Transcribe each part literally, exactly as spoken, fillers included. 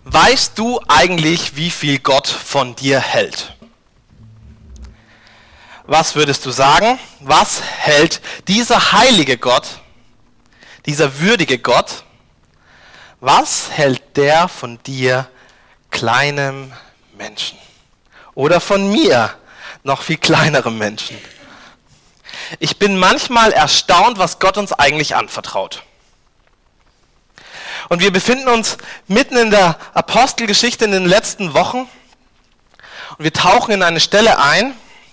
Weißt du eigentlich, wie viel Gott von dir hält? Was würdest du sagen? Was hält dieser heilige Gott, dieser würdige Gott, was hält der von dir, kleinem Menschen? Oder von mir, noch viel kleinerem Menschen? Ich bin manchmal erstaunt, was Gott uns eigentlich anvertraut. Und wir befinden uns mitten in der Apostelgeschichte in den letzten Wochen und wir tauchen in eine Stelle ein,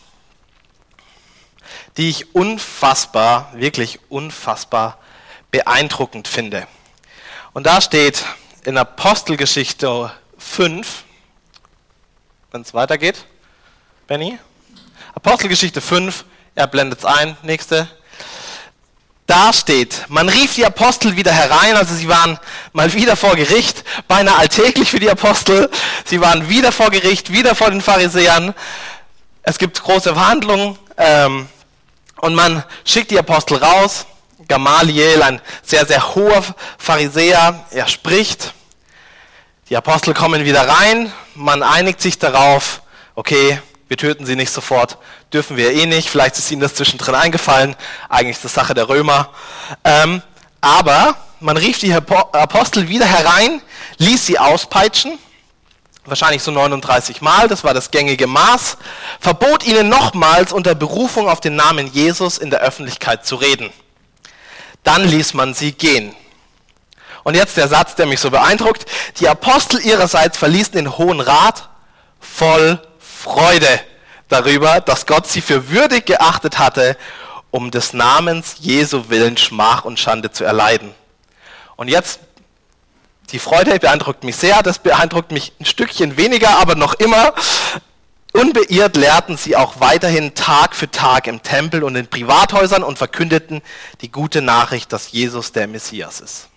die ich unfassbar, wirklich unfassbar beeindruckend finde. Und da steht in Apostelgeschichte fünf, wenn es weitergeht, Benny, Apostelgeschichte fünf, er blendet es ein, nächste. Da steht, man rief die Apostel wieder herein, also sie waren mal wieder vor Gericht, beinahe alltäglich für die Apostel. Sie waren wieder vor Gericht, wieder vor den Pharisäern. Es gibt große Verhandlungen ähm, und man schickt die Apostel raus. Gamaliel, ein sehr, sehr hoher Pharisäer, er spricht. Die Apostel kommen wieder rein, man einigt sich darauf, okay, wir töten sie nicht sofort, dürfen wir eh nicht, vielleicht ist ihnen das zwischendrin eingefallen, eigentlich ist das Sache der Römer. Ähm, aber man rief die Apostel wieder herein, ließ sie auspeitschen, wahrscheinlich so neununddreißig Mal, das war das gängige Maß, verbot ihnen nochmals unter Berufung auf den Namen Jesus in der Öffentlichkeit zu reden. Dann ließ man sie gehen. Und jetzt der Satz, der mich so beeindruckt, die Apostel ihrerseits verließen den Hohen Rat voll Freude darüber, dass Gott sie für würdig geachtet hatte, um des Namens Jesu willen Schmach und Schande zu erleiden. Und jetzt, die Freude beeindruckt mich sehr, das beeindruckt mich ein Stückchen weniger, aber noch immer. Unbeirrt lehrten sie auch weiterhin Tag für Tag im Tempel und in Privathäusern und verkündeten die gute Nachricht, dass Jesus der Messias ist.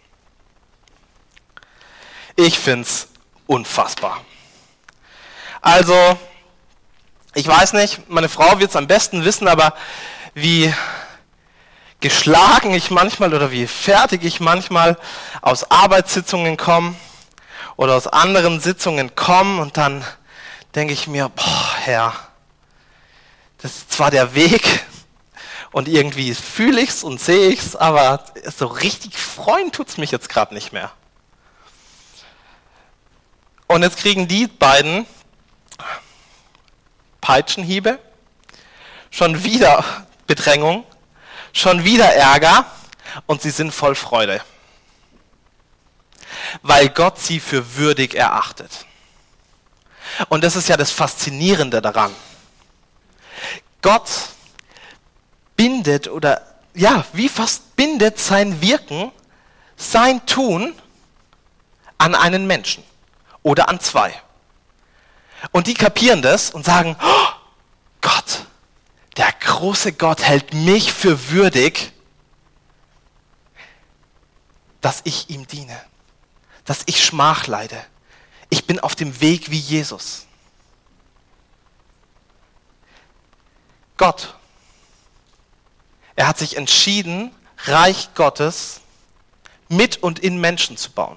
Ich finde es unfassbar. Also, ich weiß nicht, meine Frau wird es am besten wissen, aber wie geschlagen ich manchmal oder wie fertig ich manchmal aus Arbeitssitzungen komme oder aus anderen Sitzungen komme und dann denke ich mir, boah, Herr, das ist zwar der Weg und irgendwie fühle ich es und sehe ich es, aber so richtig freuen tut es mich jetzt gerade nicht mehr. Und jetzt kriegen die beiden Peitschenhiebe, schon wieder Bedrängung, schon wieder Ärger und sie sind voll Freude, weil Gott sie für würdig erachtet. Und das ist ja das Faszinierende daran. Gott bindet oder ja, wie fast bindet sein Wirken, sein Tun an einen Menschen oder an zwei. Und die kapieren das und sagen, oh, Gott, der große Gott hält mich für würdig, dass ich ihm diene, dass ich Schmach leide. Ich bin auf dem Weg wie Jesus. Gott, er hat sich entschieden, Reich Gottes mit und in Menschen zu bauen.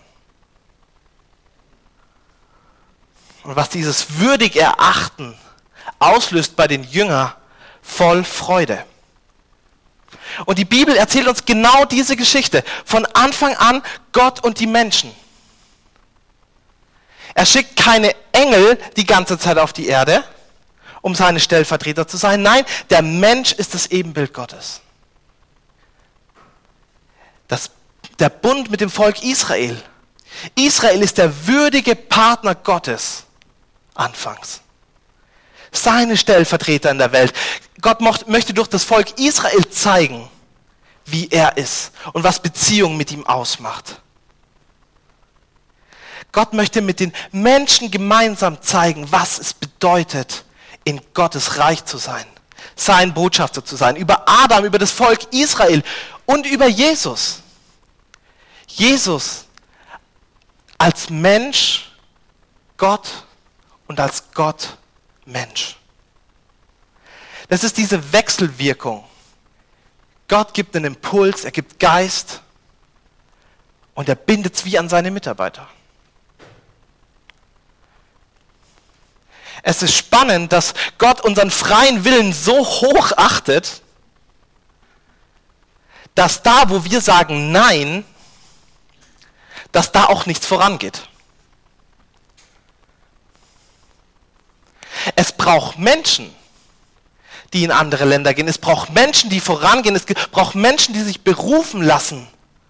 Und was dieses würdig Erachten auslöst bei den Jüngern, voll Freude. Und die Bibel erzählt uns genau diese Geschichte. Von Anfang an Gott und die Menschen. Er schickt keine Engel die ganze Zeit auf die Erde, um seine Stellvertreter zu sein. Nein, der Mensch ist das Ebenbild Gottes. Das, der Bund mit dem Volk Israel. Israel ist der würdige Partner Gottes. Anfangs. Seine Stellvertreter in der Welt. Gott möchte durch das Volk Israel zeigen, wie er ist und was Beziehung mit ihm ausmacht. Gott möchte mit den Menschen gemeinsam zeigen, was es bedeutet, in Gottes Reich zu sein, sein Botschafter zu sein, über Adam, über das Volk Israel und über Jesus. Jesus als Mensch, Gott und als Gott Mensch. Das ist diese Wechselwirkung. Gott gibt einen Impuls, er gibt Geist und er bindet es wie an seine Mitarbeiter. Es ist spannend, dass Gott unseren freien Willen so hoch achtet, dass da, wo wir sagen Nein, dass da auch nichts vorangeht. Es braucht Menschen, die in andere Länder gehen. Es braucht Menschen, die vorangehen. Es braucht Menschen, die sich berufen lassen.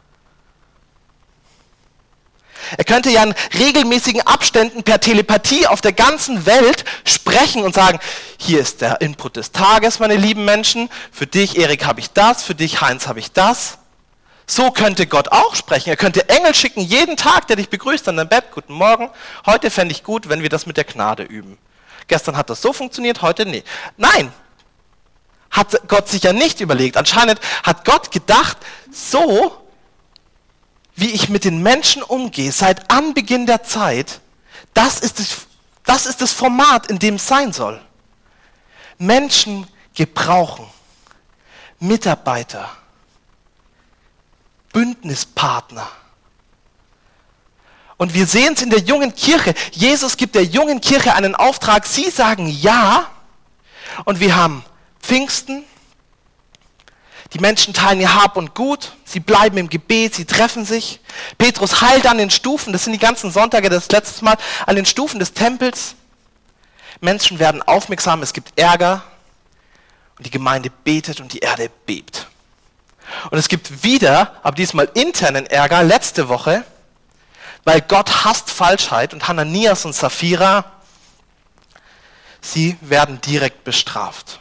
Er könnte ja in regelmäßigen Abständen per Telepathie auf der ganzen Welt sprechen und sagen, hier ist der Input des Tages, meine lieben Menschen. Für dich, Erik, habe ich das. Für dich, Heinz, habe ich das. So könnte Gott auch sprechen. Er könnte Engel schicken, jeden Tag, der dich begrüßt an deinem Bett. Guten Morgen. Heute fände ich gut, wenn wir das mit der Gnade üben. Gestern hat das so funktioniert, heute nicht. Nein, hat Gott sich ja nicht überlegt. Anscheinend hat Gott gedacht, so wie ich mit den Menschen umgehe, seit Anbeginn der Zeit, das ist das, das ist das Format, in dem es sein soll. Menschen gebrauchen, Mitarbeiter, Bündnispartner. Und wir sehen es in der jungen Kirche. Jesus gibt der jungen Kirche einen Auftrag. Sie sagen Ja. Und wir haben Pfingsten. Die Menschen teilen ihr Hab und Gut. Sie bleiben im Gebet. Sie treffen sich. Petrus heilt an den Stufen. Das sind die ganzen Sonntage, das letzte Mal, an den Stufen des Tempels. Menschen werden aufmerksam. Es gibt Ärger. Und die Gemeinde betet und die Erde bebt. Und es gibt wieder, aber diesmal internen Ärger, letzte Woche, weil Gott hasst Falschheit und Hananias und Sapphira, sie werden direkt bestraft.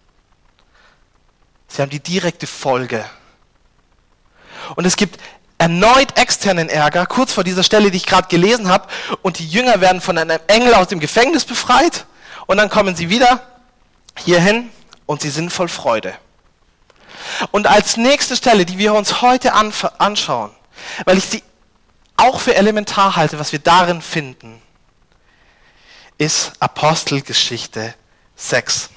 Sie haben die direkte Folge. Und es gibt erneut externen Ärger, kurz vor dieser Stelle, die ich gerade gelesen habe, und die Jünger werden von einem Engel aus dem Gefängnis befreit und dann kommen sie wieder hierhin und sie sind voll Freude. Und als nächste Stelle, die wir uns heute anschauen, weil ich sie auch für elementar halte, was wir darin finden, ist Apostelgeschichte sechs.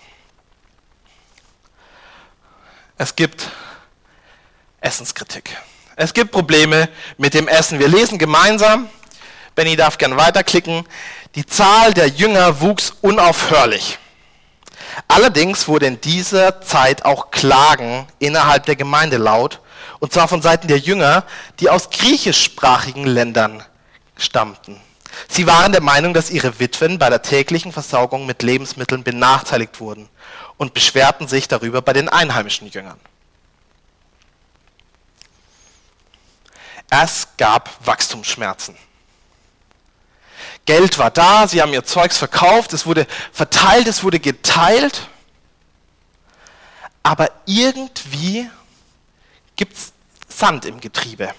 Es gibt Essenskritik. Es gibt Probleme mit dem Essen. Wir lesen gemeinsam, Benny darf gern weiterklicken, die Zahl der Jünger wuchs unaufhörlich. Allerdings wurde in dieser Zeit auch Klagen innerhalb der Gemeinde laut, und zwar von Seiten der Jünger, die aus griechischsprachigen Ländern stammten. Sie waren der Meinung, dass ihre Witwen bei der täglichen Versorgung mit Lebensmitteln benachteiligt wurden und beschwerten sich darüber bei den einheimischen Jüngern. Es gab Wachstumsschmerzen. Geld war da, sie haben ihr Zeugs verkauft, es wurde verteilt, es wurde geteilt, aber irgendwie gibt es Sand im Getriebe.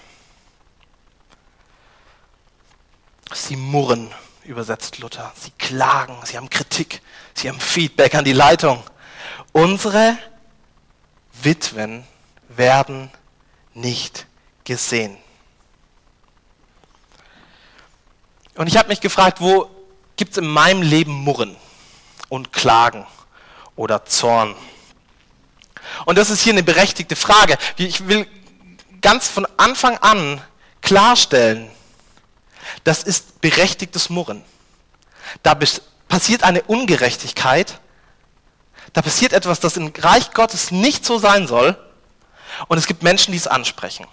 Sie murren, übersetzt Luther. Sie klagen, sie haben Kritik, sie haben Feedback an die Leitung. Unsere Witwen werden nicht gesehen. Und ich habe mich gefragt, wo gibt es in meinem Leben Murren und Klagen oder Zorn? Und das ist hier eine berechtigte Frage. Ich will ganz von Anfang an klarstellen, das ist berechtigtes Murren. Da passiert eine Ungerechtigkeit, da passiert etwas, das im Reich Gottes nicht so sein soll, und es gibt Menschen, die es ansprechen.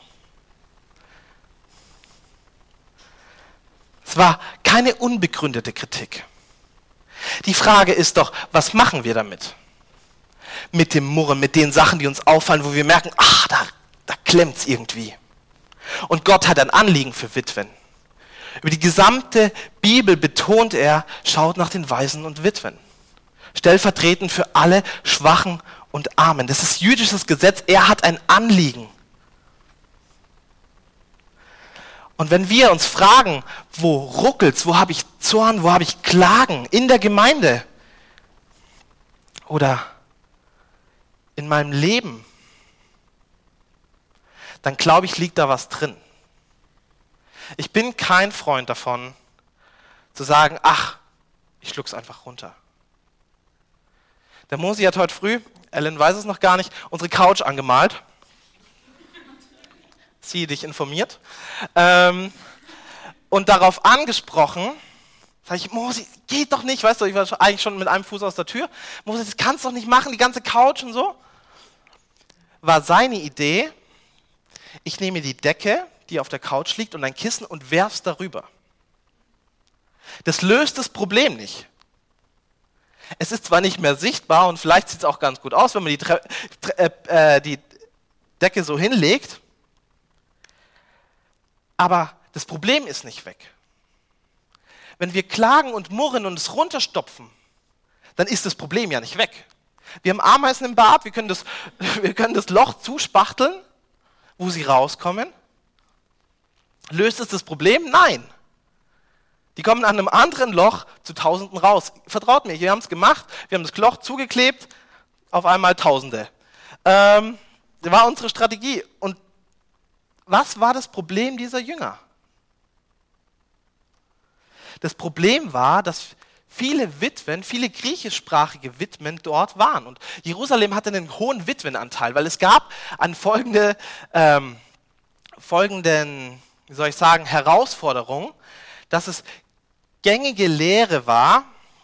Es war keine unbegründete Kritik. Die Frage ist doch, was machen wir damit? Mit dem Murren, mit den Sachen, die uns auffallen, wo wir merken, ach, da, da klemmt es irgendwie. Und Gott hat ein Anliegen für Witwen. Über die gesamte Bibel betont er, schaut nach den Waisen und Witwen. Stellvertretend für alle Schwachen und Armen. Das ist jüdisches Gesetz, er hat ein Anliegen. Und wenn wir uns fragen, wo ruckelt's, wo habe ich Zorn, wo habe ich Klagen in der Gemeinde oder in meinem Leben, dann glaube ich, liegt da was drin. Ich bin kein Freund davon, zu sagen, ach, ich schluck's einfach runter. Der Mosi hat heute früh, Ellen weiß es noch gar nicht, unsere Couch angemalt. Sie dich informiert. Ähm, und darauf angesprochen, Sag ich, Mose, geht doch nicht, weißt du, ich war schon, eigentlich schon mit einem Fuß aus der Tür. Mose, das kannst du doch nicht machen, die ganze Couch und so. War seine Idee, ich nehme die Decke, die auf der Couch liegt, und ein Kissen und werf's darüber. Das löst das Problem nicht. Es ist zwar nicht mehr sichtbar und vielleicht sieht es auch ganz gut aus, wenn man die, Tre- Tre- äh, die Decke so hinlegt, aber das Problem ist nicht weg. Wenn wir klagen und murren und es runterstopfen, dann ist das Problem ja nicht weg. Wir haben Ameisen im Bad, wir können das, wir können das Loch zuspachteln, wo sie rauskommen. Löst es das Problem? Nein. Die kommen an einem anderen Loch zu Tausenden raus. Vertraut mir, wir haben es gemacht, wir haben das Loch zugeklebt, auf einmal Tausende. Ähm, das war unsere Strategie. Und was war das Problem dieser Jünger? Das Problem war, dass viele Witwen, viele griechischsprachige Witwen dort waren. Und Jerusalem hatte einen hohen Witwenanteil, weil es gab an folgende, ähm, folgenden, wie soll ich sagen, Herausforderungen, dass es gängige Lehre war,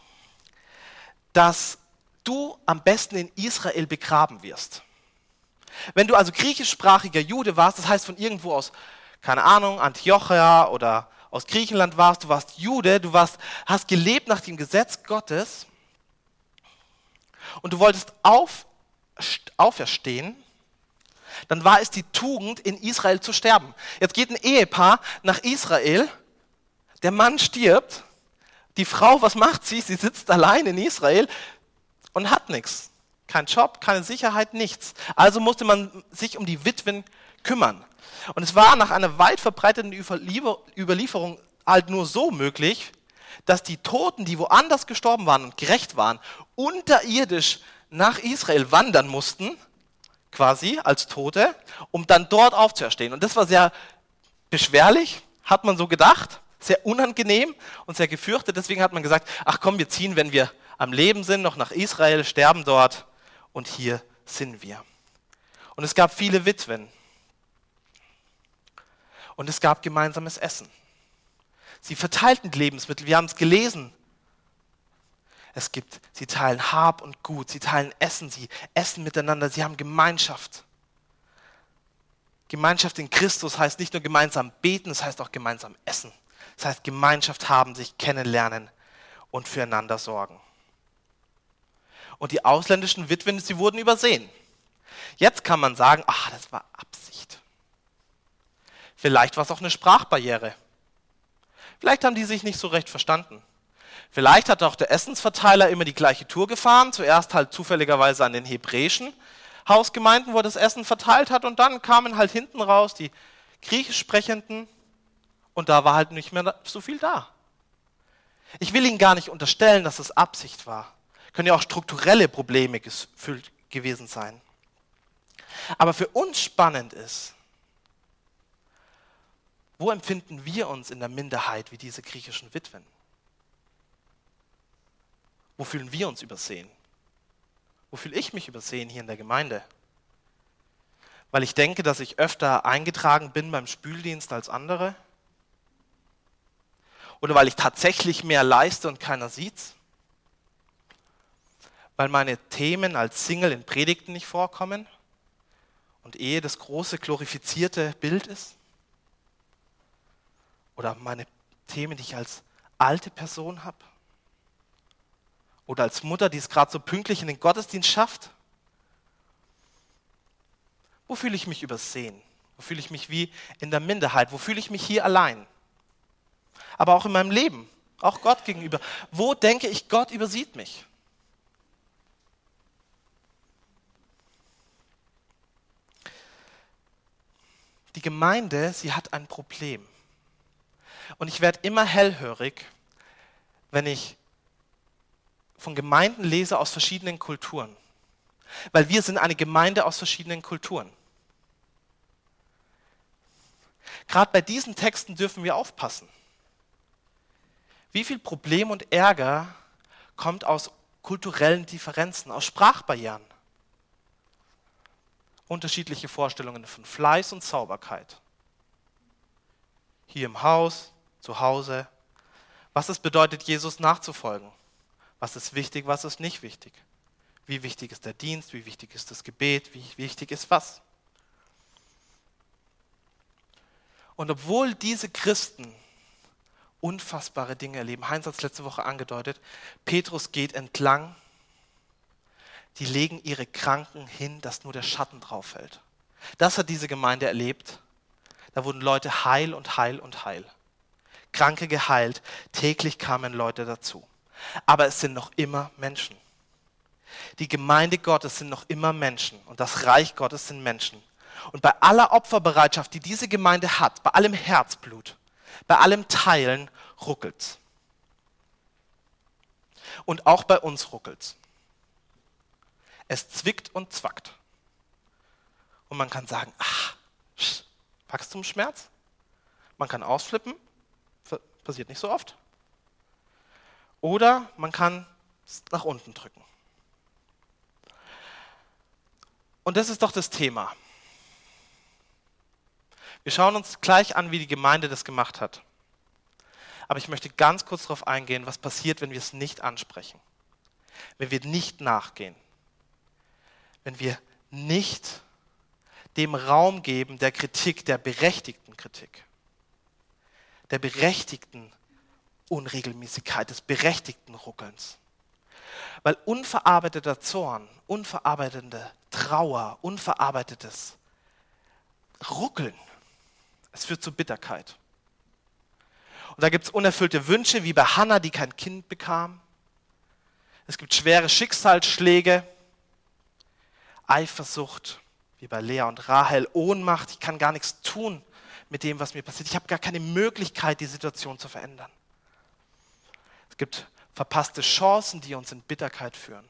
dass du am besten in Israel begraben wirst. Wenn du also griechischsprachiger Jude warst, das heißt von irgendwo aus, keine Ahnung, Antiochia oder aus Griechenland warst, du warst Jude, du warst, hast gelebt nach dem Gesetz Gottes und du wolltest auf, auferstehen, dann war es die Tugend, in Israel zu sterben. Jetzt geht ein Ehepaar nach Israel, der Mann stirbt, die Frau, was macht sie? Sie sitzt allein in Israel und hat nichts. Kein Job, keine Sicherheit, nichts. Also musste man sich um die Witwen kümmern. Und es war nach einer weit verbreiteten Überlieferung halt nur so möglich, dass die Toten, die woanders gestorben waren und gerecht waren, unterirdisch nach Israel wandern mussten, quasi als Tote, um dann dort aufzuerstehen. Und das war sehr beschwerlich, hat man so gedacht, sehr unangenehm und sehr gefürchtet. Deswegen hat man gesagt, ach komm, wir ziehen, wenn wir am Leben sind, noch nach Israel, sterben dort und hier sind wir. Und es gab viele Witwen. Und es gab gemeinsames Essen. Sie verteilten Lebensmittel, wir haben es gelesen. Es gibt, sie teilen Hab und Gut, sie teilen Essen, sie essen miteinander, sie haben Gemeinschaft. Gemeinschaft in Christus heißt nicht nur gemeinsam beten, es heißt auch gemeinsam essen. Das heißt Gemeinschaft haben, sich kennenlernen und füreinander sorgen. Und die ausländischen Witwen, sie wurden übersehen. Jetzt kann man sagen, ach, das war Absicht. Vielleicht war es auch eine Sprachbarriere. Vielleicht haben die sich nicht so recht verstanden. Vielleicht hat auch der Essensverteiler immer die gleiche Tour gefahren, zuerst halt zufälligerweise an den hebräischen Hausgemeinden, wo er das Essen verteilt hat, und dann kamen halt hinten raus die griechisch Sprechenden und da war halt nicht mehr so viel da. Ich will Ihnen gar nicht unterstellen, dass es Absicht war. Können ja auch strukturelle Probleme gefüllt gewesen sein. Aber für uns spannend ist, wo empfinden wir uns in der Minderheit wie diese griechischen Witwen? Wo fühlen wir uns übersehen? Wo fühle ich mich übersehen hier in der Gemeinde? Weil ich denke, dass ich öfter eingetragen bin beim Spüldienst als andere? Oder weil ich tatsächlich mehr leiste und keiner sieht's? Weil meine Themen als Single in Predigten nicht vorkommen und Ehe das große glorifizierte Bild ist? Oder meine Themen, die ich als alte Person habe? Oder als Mutter, die es gerade so pünktlich in den Gottesdienst schafft? Wo fühle ich mich übersehen? Wo fühle ich mich wie in der Minderheit? Wo fühle ich mich hier allein? Aber auch in meinem Leben, auch Gott gegenüber. Wo denke ich, Gott übersieht mich? Die Gemeinde, sie hat ein Problem. Und ich werde immer hellhörig, wenn ich von Gemeinden lese aus verschiedenen Kulturen. Weil wir sind eine Gemeinde aus verschiedenen Kulturen. Gerade bei diesen Texten dürfen wir aufpassen. Wie viel Problem und Ärger kommt aus kulturellen Differenzen, aus Sprachbarrieren? Unterschiedliche Vorstellungen von Fleiß und Sauberkeit. Hier im Haus, zu Hause. Was es bedeutet, Jesus nachzufolgen. Was ist wichtig, was ist nicht wichtig. Wie wichtig ist der Dienst, wie wichtig ist das Gebet, wie wichtig ist was. Und obwohl diese Christen unfassbare Dinge erleben, Heinz hat es letzte Woche angedeutet, Petrus geht entlang, die legen ihre Kranken hin, dass nur der Schatten drauf fällt. Das hat diese Gemeinde erlebt. Da wurden Leute heil und heil und heil. Kranke geheilt, täglich kamen Leute dazu. Aber es sind noch immer Menschen. Die Gemeinde Gottes sind noch immer Menschen und das Reich Gottes sind Menschen. Und bei aller Opferbereitschaft, die diese Gemeinde hat, bei allem Herzblut, bei allem Teilen, ruckelt's. Und auch bei uns ruckelt's. Es zwickt und zwackt. Und man kann sagen, ach, Wachstumsschmerz. Man kann ausflippen, passiert nicht so oft. Oder man kann es nach unten drücken. Und das ist doch das Thema. Wir schauen uns gleich an, wie die Gemeinde das gemacht hat. Aber ich möchte ganz kurz darauf eingehen, was passiert, wenn wir es nicht ansprechen. Wenn wir nicht nachgehen. Wenn wir nicht dem Raum geben der Kritik, der berechtigten Kritik. Der berechtigten Unregelmäßigkeit, des berechtigten Ruckelns. Weil unverarbeiteter Zorn, unverarbeitete Trauer, unverarbeitetes Ruckeln, es führt zu Bitterkeit. Und da gibt es unerfüllte Wünsche, wie bei Hannah, die kein Kind bekam. Es gibt schwere Schicksalsschläge, Eifersucht, wie bei Lea und Rahel, Ohnmacht, ich kann gar nichts tun mit dem, was mir passiert. Ich habe gar keine Möglichkeit, die Situation zu verändern. Es gibt verpasste Chancen, die uns in Bitterkeit führen.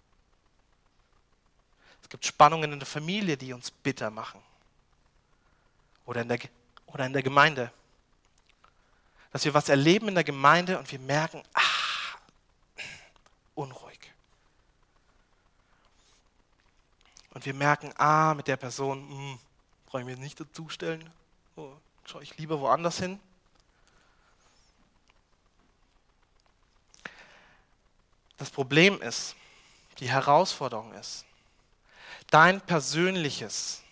Es gibt Spannungen in der Familie, die uns bitter machen. Oder in der, oder in der Gemeinde. Dass wir was erleben in der Gemeinde und wir merken, ah, unruhig. Und wir merken, ah, mit der Person, hm, brauche ich mir nicht dazustellen. Oh, schaue ich lieber woanders hin. Das Problem ist, die Herausforderung ist, dein Persönliches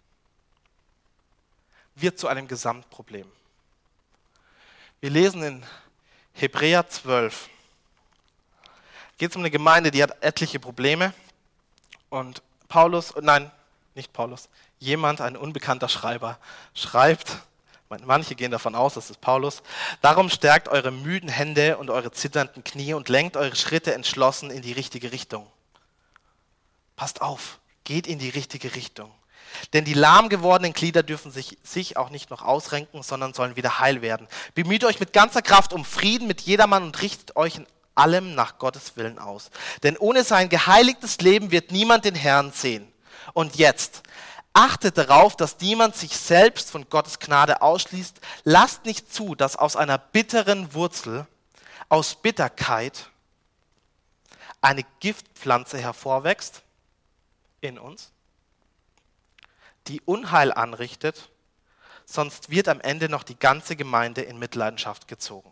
wird zu einem Gesamtproblem. Wir lesen in Hebräer zwölf. Geht es um eine Gemeinde, die hat etliche Probleme. Und Paulus, nein, nicht Paulus, jemand, ein unbekannter Schreiber, schreibt, manche gehen davon aus, das ist Paulus, darum stärkt eure müden Hände und eure zitternden Knie und lenkt eure Schritte entschlossen in die richtige Richtung. Passt auf, geht in die richtige Richtung. Denn die lahm gewordenen Glieder dürfen sich, sich auch nicht noch ausrenken, sondern sollen wieder heil werden. Bemüht euch mit ganzer Kraft um Frieden mit jedermann und richtet euch in allem nach Gottes Willen aus. Denn ohne sein geheiligtes Leben wird niemand den Herrn sehen. Und jetzt, achtet darauf, dass niemand sich selbst von Gottes Gnade ausschließt. Lasst nicht zu, dass aus einer bitteren Wurzel, aus Bitterkeit, eine Giftpflanze hervorwächst in uns, die Unheil anrichtet, sonst wird am Ende noch die ganze Gemeinde in Mitleidenschaft gezogen.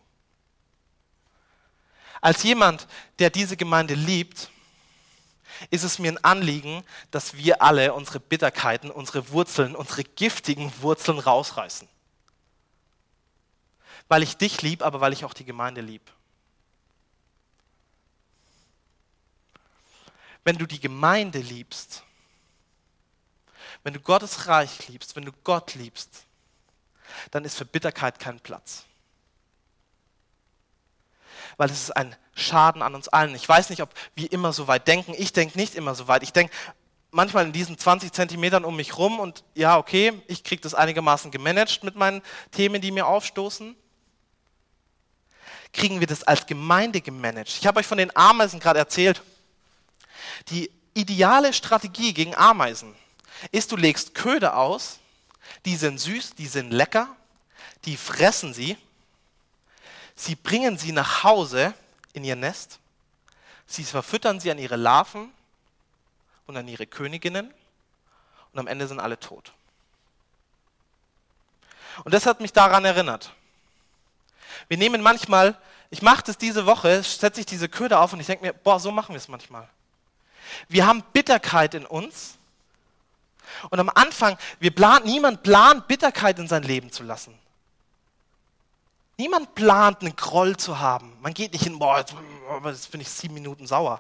Als jemand, der diese Gemeinde liebt, ist es mir ein Anliegen, dass wir alle unsere Bitterkeiten, unsere Wurzeln, unsere giftigen Wurzeln rausreißen. Weil ich dich lieb, aber weil ich auch die Gemeinde lieb. Wenn du die Gemeinde liebst, wenn du Gottes Reich liebst, wenn du Gott liebst, dann ist für Bitterkeit kein Platz. Weil es ist ein Schaden an uns allen. Ich weiß nicht, ob wir immer so weit denken. Ich denke nicht immer so weit. Ich denke manchmal in diesen zwanzig Zentimetern um mich rum und ja, okay, ich kriege das einigermaßen gemanagt mit meinen Themen, die mir aufstoßen. Kriegen wir das als Gemeinde gemanagt? Ich habe euch von den Ameisen gerade erzählt. Die ideale Strategie gegen Ameisen ist, du legst Köder aus, die sind süß, die sind lecker, die fressen sie. Sie bringen sie nach Hause in ihr Nest, sie verfüttern sie an ihre Larven und an ihre Königinnen und am Ende sind alle tot. Und das hat mich daran erinnert. Wir nehmen manchmal Ich mache das diese Woche, setze ich diese Köder auf und ich denke mir, boah, so machen wir es manchmal. Wir haben Bitterkeit in uns und am Anfang, wir plan, niemand plant, Bitterkeit in sein Leben zu lassen. Niemand plant, einen Groll zu haben. Man geht nicht hin, boah, jetzt, jetzt bin ich sieben Minuten sauer.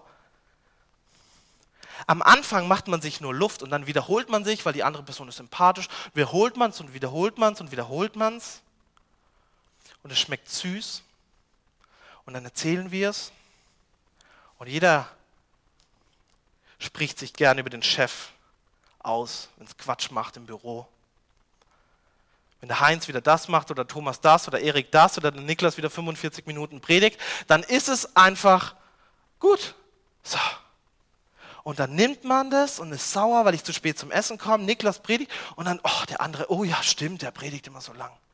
Am Anfang macht man sich nur Luft und dann wiederholt man sich, weil die andere Person ist sympathisch. Wiederholt man es und wiederholt man es und wiederholt man es. Und es schmeckt süß. Und dann erzählen wir es. Und jeder spricht sich gern über den Chef aus, wenn es Quatsch macht im Büro. Wenn der Heinz wieder das macht oder Thomas das oder Erik das oder der Niklas wieder fünfundvierzig Minuten predigt, dann ist es einfach gut. So. Und dann nimmt man das und ist sauer, weil ich zu spät zum Essen komme. Niklas predigt und dann, oh, der andere, oh ja, stimmt, der predigt immer so lang.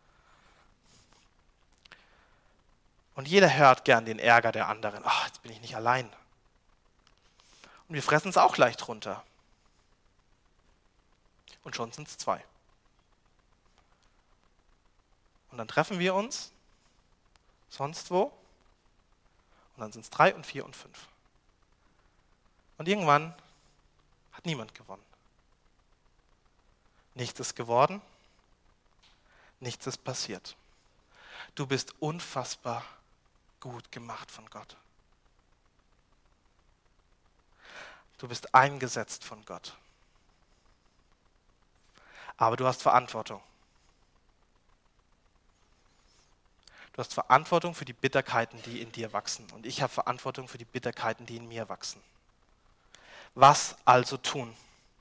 Und jeder hört gern den Ärger der anderen. Oh, jetzt bin ich nicht allein. Und wir fressen es auch leicht runter. Und schon sind es zwei. Und dann treffen wir uns sonst wo. Und dann sind es drei und vier und fünf. Und irgendwann hat niemand gewonnen. Nichts ist geworden. Nichts ist passiert. Du bist unfassbar gut gemacht von Gott. Du bist eingesetzt von Gott. Aber du hast Verantwortung. Du hast Verantwortung für die Bitterkeiten, die in dir wachsen. Und ich habe Verantwortung für die Bitterkeiten, die in mir wachsen. Was also tun?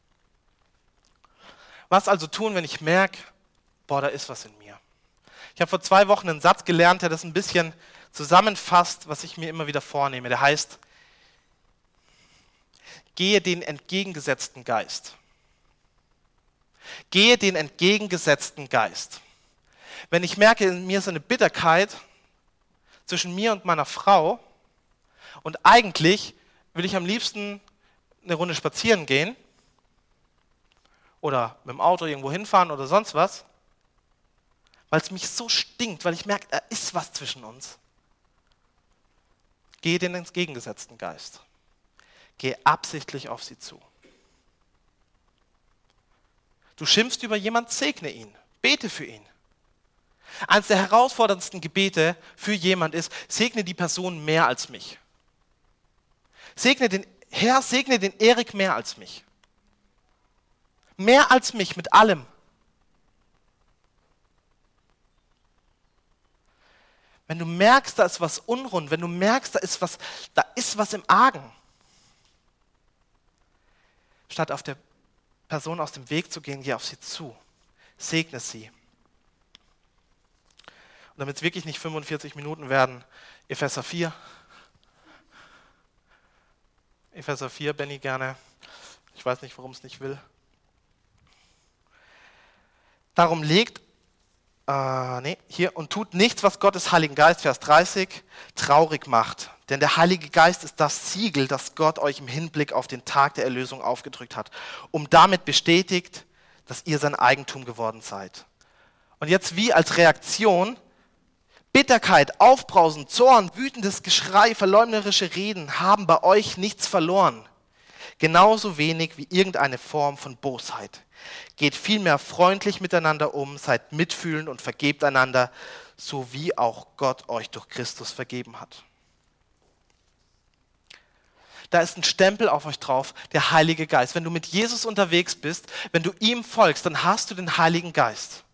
Was also tun, wenn ich merke, boah, da ist was in mir? Ich habe vor zwei Wochen einen Satz gelernt, der das ein bisschen zusammenfasst, was ich mir immer wieder vornehme. Der heißt, gehe den entgegengesetzten Geist. Gehe den entgegengesetzten Geist. Wenn ich merke, in mir ist eine Bitterkeit zwischen mir und meiner Frau und eigentlich will ich am liebsten eine Runde spazieren gehen oder mit dem Auto irgendwo hinfahren oder sonst was, weil es mich so stinkt, weil ich merke, da ist was zwischen uns. Gehe den entgegengesetzten Geist. Gehe absichtlich auf sie zu. Du schimpfst über jemanden, segne ihn, bete für ihn. Eines der herausforderndsten Gebete für jemand ist, segne die Person mehr als mich. Segne den Herr, segne den Erik mehr als mich. Mehr als mich mit allem. Wenn du merkst, da ist was unrund, wenn du merkst, da ist was, da ist was im Argen, statt auf der Person aus dem Weg zu gehen, geh auf sie zu. Segne sie. Und damit es wirklich nicht fünfundvierzig Minuten werden, Epheser vier. Epheser vier, Benny gerne. Ich weiß nicht, warum es nicht will. Darum legt, äh, nee, hier, und tut nichts, was Gottes Heiligen Geist, Vers dreißig, traurig macht. Denn der Heilige Geist ist das Siegel, das Gott euch im Hinblick auf den Tag der Erlösung aufgedrückt hat, um damit bestätigt, dass ihr sein Eigentum geworden seid. Und jetzt wie als Reaktion, Bitterkeit, Aufbrausen, Zorn, wütendes Geschrei, verleumderische Reden haben bei euch nichts verloren. Genauso wenig wie irgendeine Form von Bosheit. Geht vielmehr freundlich miteinander um, seid mitfühlend und vergebt einander, so wie auch Gott euch durch Christus vergeben hat. Da ist ein Stempel auf euch drauf, der Heilige Geist. Wenn du mit Jesus unterwegs bist, wenn du ihm folgst, dann hast du den Heiligen Geist.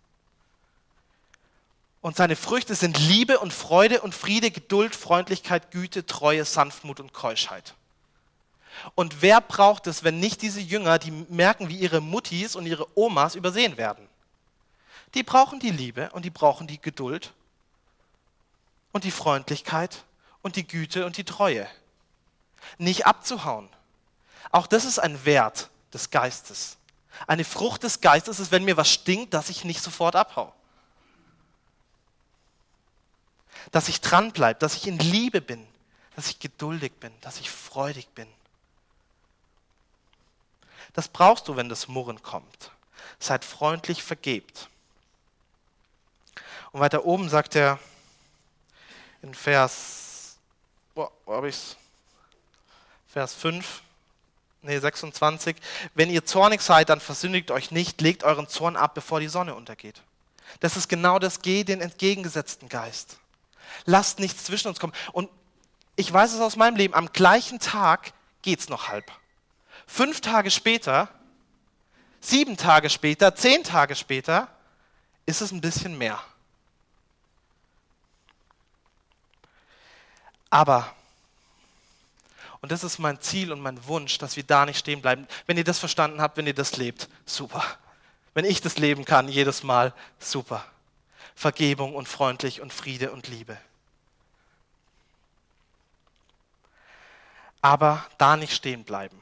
Und seine Früchte sind Liebe und Freude und Friede, Geduld, Freundlichkeit, Güte, Treue, Sanftmut und Keuschheit. Und wer braucht es, wenn nicht diese Jünger, die merken, wie ihre Muttis und ihre Omas übersehen werden? Die brauchen die Liebe und die brauchen die Geduld und die Freundlichkeit und die Güte und die Treue. Nicht abzuhauen. Auch das ist ein Wert des Geistes. Eine Frucht des Geistes ist, wenn mir was stinkt, dass ich nicht sofort abhaue. Dass ich dranbleibe, dass ich in Liebe bin, dass ich geduldig bin, dass ich freudig bin. Das brauchst du, wenn das Murren kommt. Seid freundlich, vergebt. Und weiter oben sagt er, in Vers, wo, wo habe ich's? Vers fünf, nee, sechsundzwanzig. Wenn ihr zornig seid, dann versündigt euch nicht, legt euren Zorn ab, bevor die Sonne untergeht. Das ist genau das, geh den entgegengesetzten Geist. Lasst nichts zwischen uns kommen. Und ich weiß es aus meinem Leben, am gleichen Tag geht es noch halb. Fünf Tage später, sieben Tage später, zehn Tage später, ist es ein bisschen mehr. Aber, und das ist mein Ziel und mein Wunsch, dass wir da nicht stehen bleiben. Wenn ihr das verstanden habt, wenn ihr das lebt, super. Wenn ich das leben kann, jedes Mal, super. Vergebung und freundlich und Friede und Liebe. Aber da nicht stehen bleiben.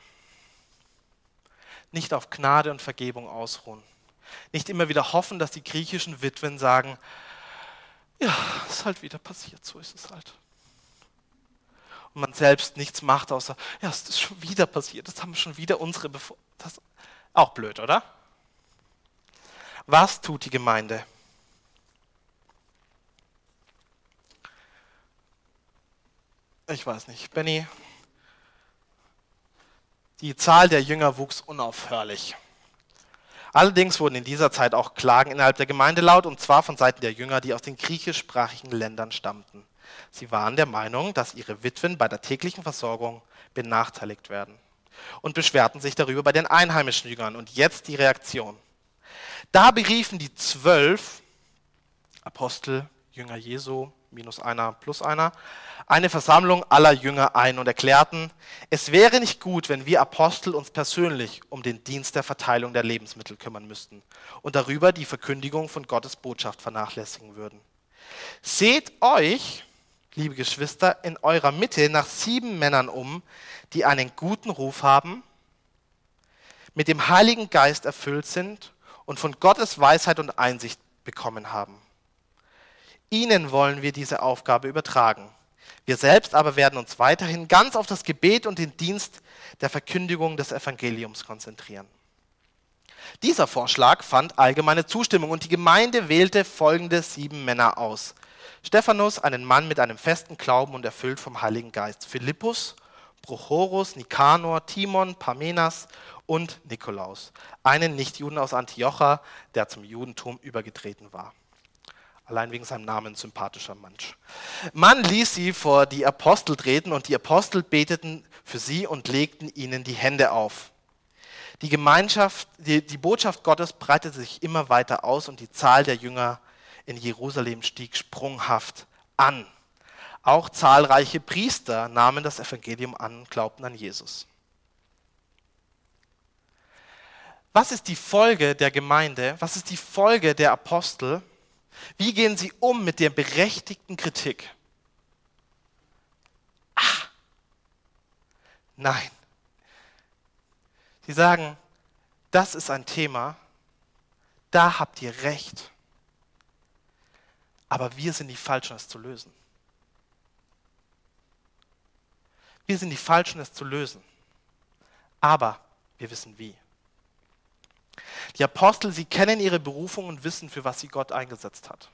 Nicht auf Gnade und Vergebung ausruhen. Nicht immer wieder hoffen, dass die griechischen Witwen sagen, ja, ist halt wieder passiert, so ist es halt. Und man selbst nichts macht, außer, ja, es ist schon wieder passiert, das haben schon wieder unsere Bevor... Das auch blöd, oder? Was tut die Gemeinde? Ich weiß nicht, Benny, die Zahl der Jünger wuchs unaufhörlich. Allerdings wurden in dieser Zeit auch Klagen innerhalb der Gemeinde laut, und zwar von Seiten der Jünger, die aus den griechischsprachigen Ländern stammten. Sie waren der Meinung, dass ihre Witwen bei der täglichen Versorgung benachteiligt werden und beschwerten sich darüber bei den einheimischen Jüngern. Und jetzt die Reaktion. Da beriefen die zwölf Apostel, Jünger Jesu, minus einer, plus einer, eine Versammlung aller Jünger ein und erklärten, es wäre nicht gut, wenn wir Apostel uns persönlich um den Dienst der Verteilung der Lebensmittel kümmern müssten und darüber die Verkündigung von Gottes Botschaft vernachlässigen würden. Seht euch, liebe Geschwister, in eurer Mitte nach sieben Männern um, die einen guten Ruf haben, mit dem Heiligen Geist erfüllt sind und von Gottes Weisheit und Einsicht bekommen haben. Ihnen wollen wir diese Aufgabe übertragen. Wir selbst aber werden uns weiterhin ganz auf das Gebet und den Dienst der Verkündigung des Evangeliums konzentrieren. Dieser Vorschlag fand allgemeine Zustimmung und die Gemeinde wählte folgende sieben Männer aus. Stephanus, einen Mann mit einem festen Glauben und erfüllt vom Heiligen Geist. Philippus, Prochorus, Nikanor, Timon, Parmenas und Nikolaus, einen Nichtjuden aus Antiocha, der zum Judentum übergetreten war. Allein wegen seinem Namen sympathischer Mensch. Man ließ sie vor die Apostel treten und die Apostel beteten für sie und legten ihnen die Hände auf. Die Gemeinschaft, die, die Botschaft Gottes breitete sich immer weiter aus und die Zahl der Jünger in Jerusalem stieg sprunghaft an. Auch zahlreiche Priester nahmen das Evangelium an und glaubten an Jesus. Was ist die Folge der Gemeinde? Was ist die Folge der Apostel? Wie gehen sie um mit der berechtigten Kritik? Ah, nein. Sie sagen, das ist ein Thema, da habt ihr recht. Aber wir sind die Falschen, es zu lösen. Wir sind die Falschen, es zu lösen. Aber wir wissen wie. Die Apostel, sie kennen ihre Berufung und wissen, für was sie Gott eingesetzt hat.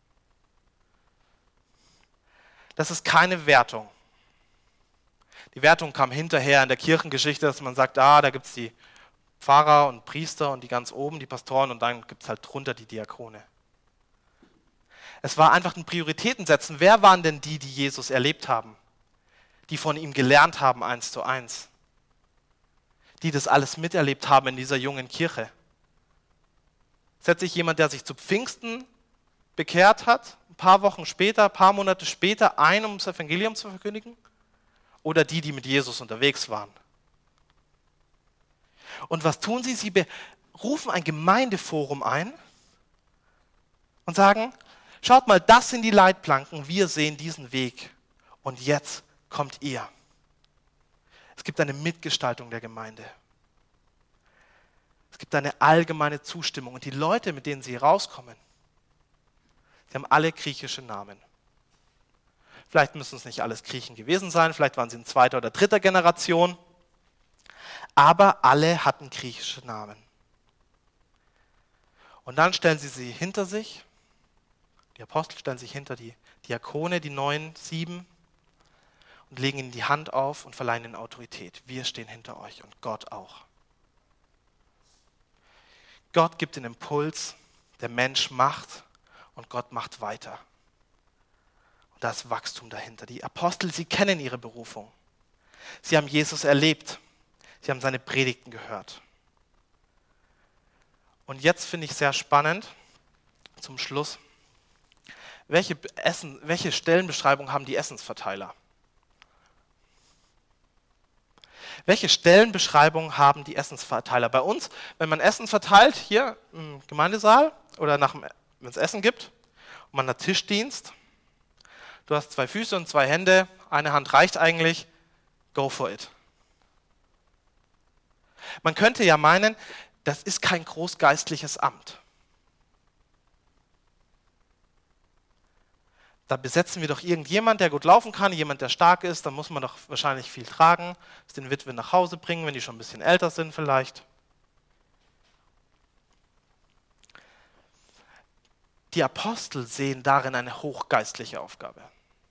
Das ist keine Wertung. Die Wertung kam hinterher in der Kirchengeschichte, dass man sagt, ah, da gibt es die Pfarrer und Priester und die ganz oben, die Pastoren, und dann gibt es halt drunter die Diakone. Es war einfach ein Prioritätensetzen. Wer waren denn die, die Jesus erlebt haben? Die von ihm gelernt haben, eins zu eins? Die das alles miterlebt haben in dieser jungen Kirche? Setzt sich jemand, der sich zu Pfingsten bekehrt hat, ein paar Wochen später, ein paar Monate später ein, um das Evangelium zu verkündigen? Oder die, die mit Jesus unterwegs waren? Und was tun sie? Sie berufen ein Gemeindeforum ein und sagen, schaut mal, das sind die Leitplanken, wir sehen diesen Weg und jetzt kommt ihr. Es gibt eine Mitgestaltung der Gemeinde. Es gibt eine allgemeine Zustimmung und die Leute, mit denen sie rauskommen, die haben alle griechische Namen. Vielleicht müssen es nicht alles Griechen gewesen sein, vielleicht waren sie in zweiter oder dritter Generation, aber alle hatten griechische Namen. Und dann stellen sie sie hinter sich, die Apostel stellen sich hinter die, Diakone, die neuen sieben, und legen ihnen die Hand auf und verleihen ihnen Autorität. Wir stehen hinter euch und Gott auch. Gott gibt den Impuls, der Mensch macht und Gott macht weiter. Und da ist Wachstum dahinter. Die Apostel, sie kennen ihre Berufung. Sie haben Jesus erlebt. Sie haben seine Predigten gehört. Und jetzt finde ich sehr spannend, zum Schluss, welche, Essen, welche Stellenbeschreibung haben die Essensverteiler? Welche Stellenbeschreibung haben die Essensverteiler? Bei uns, wenn man Essen verteilt, hier im Gemeindesaal oder wenn es Essen gibt und man hat Tischdienst, du hast zwei Füße und zwei Hände, eine Hand reicht eigentlich, go for it. Man könnte ja meinen, das ist kein großgeistliches Amt. Da besetzen wir doch irgendjemand, der gut laufen kann, jemand, der stark ist, dann muss man doch wahrscheinlich viel tragen, es den Witwen nach Hause bringen, wenn die schon ein bisschen älter sind vielleicht. Die Apostel sehen darin eine hochgeistliche Aufgabe.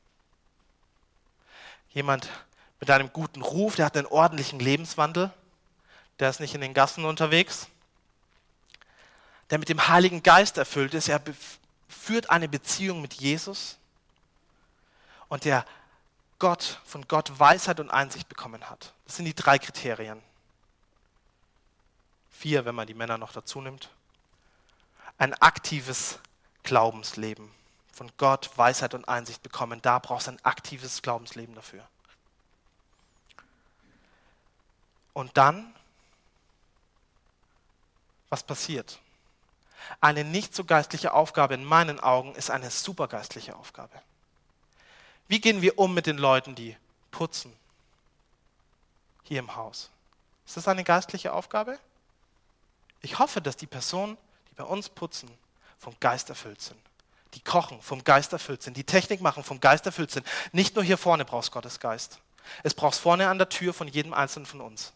Jemand mit einem guten Ruf, der hat einen ordentlichen Lebenswandel, der ist nicht in den Gassen unterwegs, der mit dem Heiligen Geist erfüllt ist, er führt eine Beziehung mit Jesus und der Gott, von Gott Weisheit und Einsicht bekommen hat. Das sind die drei Kriterien. Vier, wenn man die Männer noch dazu nimmt. Ein aktives Glaubensleben. Von Gott Weisheit und Einsicht bekommen. Da brauchst du ein aktives Glaubensleben dafür. Und dann, was passiert? Eine nicht so geistliche Aufgabe in meinen Augen ist eine supergeistliche Aufgabe. Wie gehen wir um mit den Leuten, die putzen? Hier im Haus. Ist das eine geistliche Aufgabe? Ich hoffe, dass die Personen, die bei uns putzen, vom Geist erfüllt sind. Die kochen, vom Geist erfüllt sind. Die Technik machen, vom Geist erfüllt sind. Nicht nur hier vorne brauchst Gottes Geist. Es brauchst vorne an der Tür von jedem Einzelnen von uns.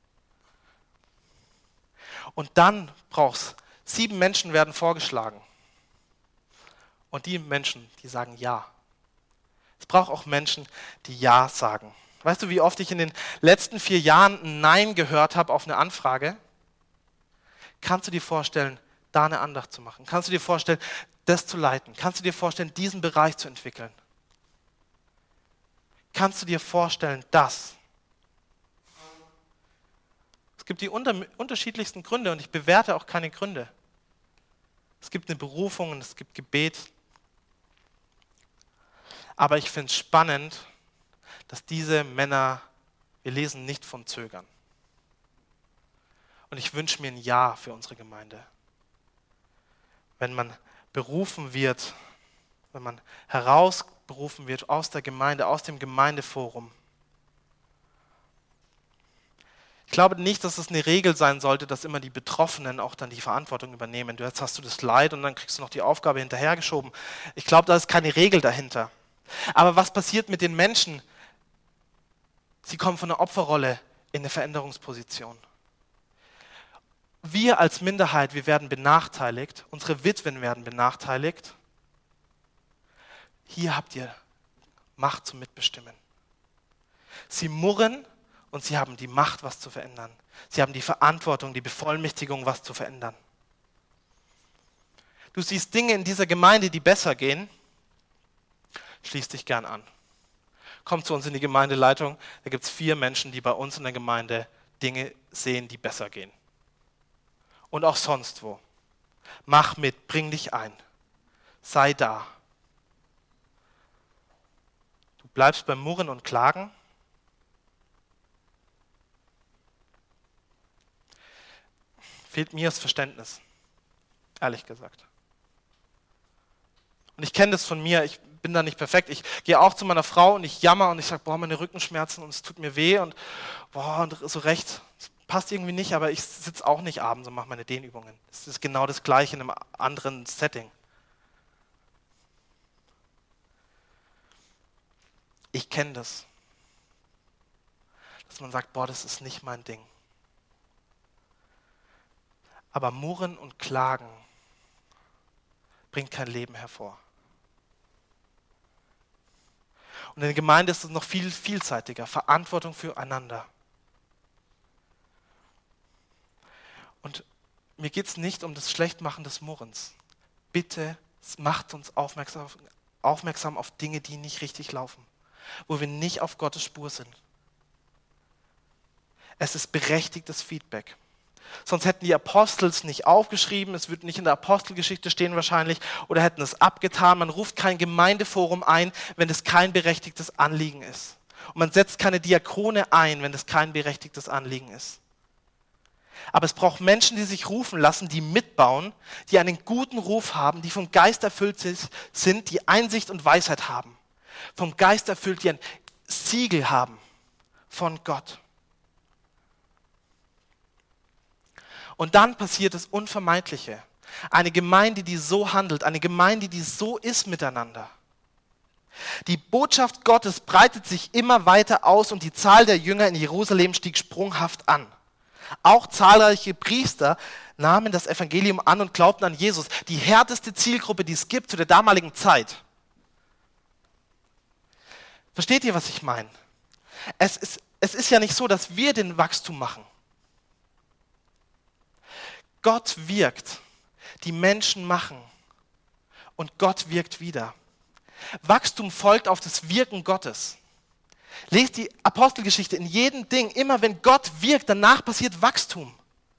Und dann brauchst sieben Menschen werden vorgeschlagen. Und die Menschen, die sagen Ja. Es braucht auch Menschen, die Ja sagen. Weißt du, wie oft ich in den letzten vier Jahren ein Nein gehört habe auf eine Anfrage? Kannst du dir vorstellen, da eine Andacht zu machen? Kannst du dir vorstellen, das zu leiten? Kannst du dir vorstellen, diesen Bereich zu entwickeln? Kannst du dir vorstellen, das? Es gibt die unter, unterschiedlichsten Gründe und ich bewerte auch keine Gründe. Es gibt eine Berufung und es gibt Gebet. Aber ich finde es spannend, dass diese Männer, wir lesen nicht vom Zögern. Und ich wünsche mir ein Ja für unsere Gemeinde. Wenn man berufen wird, wenn man herausberufen wird aus der Gemeinde, aus dem Gemeindeforum. Ich glaube nicht, dass es eine Regel sein sollte, dass immer die Betroffenen auch dann die Verantwortung übernehmen. Jetzt hast du das Leid und dann kriegst du noch die Aufgabe hinterhergeschoben. Ich glaube, da ist keine Regel dahinter. Aber was passiert mit den Menschen? Sie kommen von der Opferrolle in eine Veränderungsposition. Wir als Minderheit, wir werden benachteiligt, unsere Witwen werden benachteiligt. Hier habt ihr Macht zum Mitbestimmen. Sie murren und sie haben die Macht, was zu verändern. Sie haben die Verantwortung, die Bevollmächtigung, was zu verändern. Du siehst Dinge in dieser Gemeinde, die besser gehen, schließ dich gern an. Komm zu uns in die Gemeindeleitung, da gibt es vier Menschen, die bei uns in der Gemeinde Dinge sehen, die besser gehen. Und auch sonst wo. Mach mit, bring dich ein. Sei da. Du bleibst beim Murren und Klagen. Fehlt mir das Verständnis, ehrlich gesagt. Und ich kenne das von mir, ich bin da nicht perfekt. Ich gehe auch zu meiner Frau und ich jammer und ich sage, boah, meine Rückenschmerzen und es tut mir weh und boah, und so recht, es passt irgendwie nicht, aber ich sitze auch nicht abends und mache meine Dehnübungen. Es ist genau das Gleiche in einem anderen Setting. Ich kenne das. Dass man sagt, boah, das ist nicht mein Ding. Aber Murren und Klagen bringt kein Leben hervor. Und in der Gemeinde ist es noch viel vielseitiger. Verantwortung füreinander. Und mir geht es nicht um das Schlechtmachen des Murrens. Bitte macht uns aufmerksam, aufmerksam auf Dinge, die nicht richtig laufen. Wo wir nicht auf Gottes Spur sind. Es ist berechtigtes Feedback. Sonst hätten die Apostel es nicht aufgeschrieben, es würde nicht in der Apostelgeschichte stehen wahrscheinlich, oder hätten es abgetan. Man ruft kein Gemeindeforum ein, wenn es kein berechtigtes Anliegen ist. Und man setzt keine Diakone ein, wenn es kein berechtigtes Anliegen ist. Aber es braucht Menschen, die sich rufen lassen, die mitbauen, die einen guten Ruf haben, die vom Geist erfüllt sind, die Einsicht und Weisheit haben. Vom Geist erfüllt, die ein Siegel haben von Gott. Und dann passiert das Unvermeidliche. Eine Gemeinde, die so handelt, eine Gemeinde, die so ist miteinander. Die Botschaft Gottes breitet sich immer weiter aus und die Zahl der Jünger in Jerusalem stieg sprunghaft an. Auch zahlreiche Priester nahmen das Evangelium an und glaubten an Jesus, die härteste Zielgruppe, die es gibt zu der damaligen Zeit. Versteht ihr, was ich meine? Es ist, es ist ja nicht so, dass wir den Wachstum machen. Gott wirkt, die Menschen machen und Gott wirkt wieder. Wachstum folgt auf das Wirken Gottes. Lest die Apostelgeschichte in jedem Ding, immer wenn Gott wirkt, danach passiert Wachstum.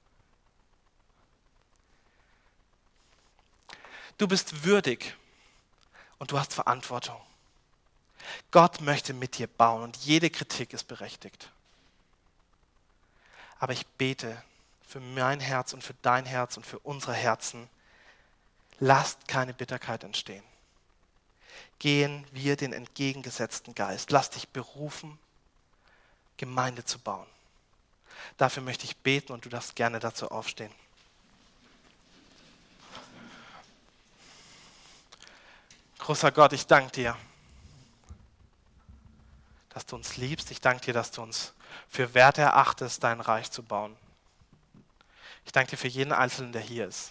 Du bist würdig und du hast Verantwortung. Gott möchte mit dir bauen und jede Kritik ist berechtigt. Aber ich bete für mein Herz und für dein Herz und für unsere Herzen, lasst keine Bitterkeit entstehen. Gehen wir den entgegengesetzten Geist. Lass dich berufen, Gemeinde zu bauen. Dafür möchte ich beten und du darfst gerne dazu aufstehen. Großer Gott, ich danke dir, dass du uns liebst. Ich danke dir, dass du uns für wert erachtest, dein Reich zu bauen. Ich danke dir für jeden Einzelnen, der hier ist.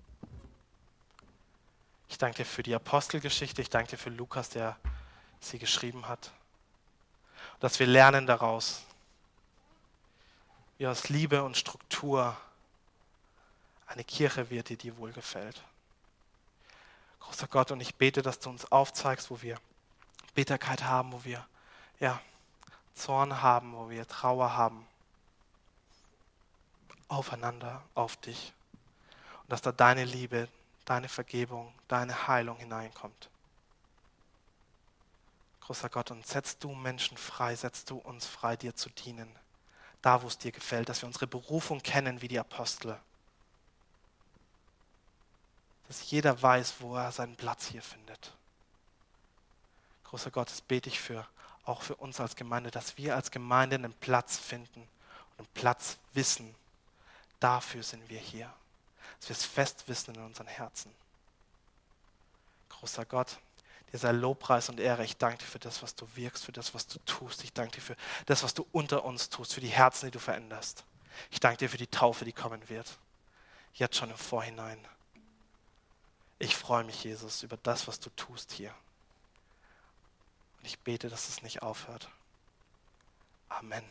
Ich danke dir für die Apostelgeschichte. Ich danke dir für Lukas, der sie geschrieben hat. Und dass wir lernen daraus, wie aus Liebe und Struktur eine Kirche wird, die dir wohlgefällt. Großer Gott, und ich bete, dass du uns aufzeigst, wo wir Bitterkeit haben, wo wir ja, Zorn haben, wo wir Trauer haben. Aufeinander, auf dich. Und dass da deine Liebe, deine Vergebung, deine Heilung hineinkommt. Großer Gott, und setzt du Menschen frei, setzt du uns frei, dir zu dienen. Da, wo es dir gefällt, dass wir unsere Berufung kennen wie die Apostel. Dass jeder weiß, wo er seinen Platz hier findet. Großer Gott, das bete ich für, auch für uns als Gemeinde, dass wir als Gemeinde einen Platz finden und einen Platz wissen. Dafür sind wir hier. Dass wir es fest wissen in unseren Herzen. Großer Gott, dir sei Lobpreis und Ehre. Ich danke dir für das, was du wirkst, für das, was du tust. Ich danke dir für das, was du unter uns tust, für die Herzen, die du veränderst. Ich danke dir für die Taufe, die kommen wird. Jetzt schon im Vorhinein. Ich freue mich, Jesus, über das, was du tust hier. Und ich bete, dass es nicht aufhört. Amen.